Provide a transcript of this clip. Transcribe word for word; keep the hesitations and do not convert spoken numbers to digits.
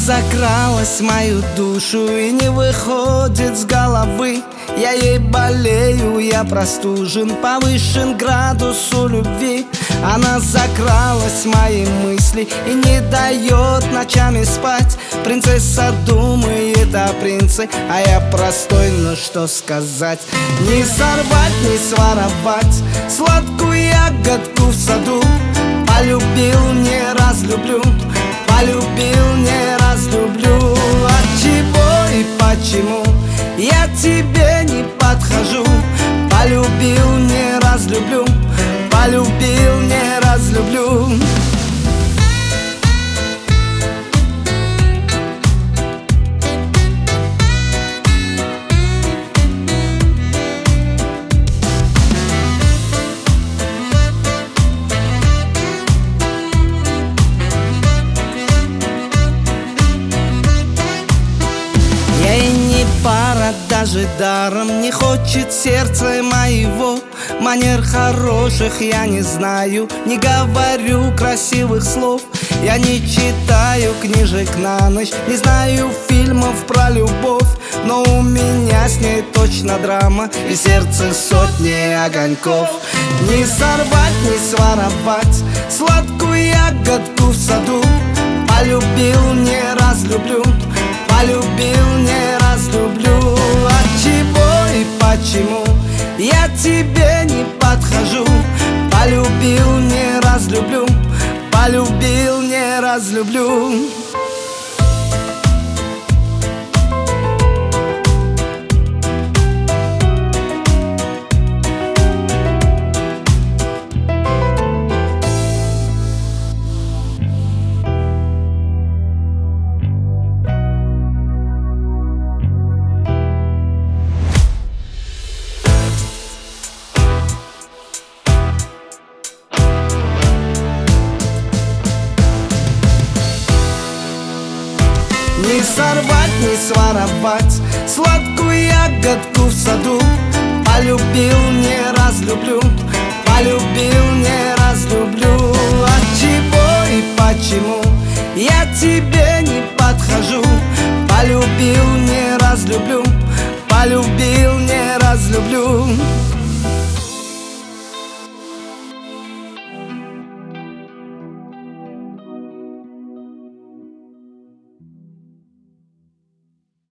закралась в мою душу и не выходит с головы. Я ей болею, я простужен, повышен градус у любви. Она закралась в мои мысли и не дает ночами спать. Принцесса думает о принце, а я простой, ну что сказать. Не сорвать, не своровать сладкую ягодку в саду. Полюбил, не разлюблю, полюбил, не разлюблю. Отчего и почему я тебе не подхожу? Полюбил, не разлюблю, полюбил, не разлюблю. Пара даже даром не хочет сердца моего. Манер хороших я не знаю, не говорю красивых слов. Я не читаю книжек на ночь, не знаю фильмов про любовь. Но у меня с ней точно драма и в сердце сотни огоньков. Не сорвать, не своровать сладкую ягодку в саду. Полюбил, не разлюблю, полюбил, не разлюблю. Отчего и почему я тебе не подхожу? Полюбил, не разлюблю, полюбил, не разлюблю. Не сорвать, не своровать сладкую ягодку в саду. Полюбил, не разлюблю, полюбил, не разлюблю. Отчего и почему я тебе не подхожу? Полюбил, не разлюблю, полюбил, не разлюблю.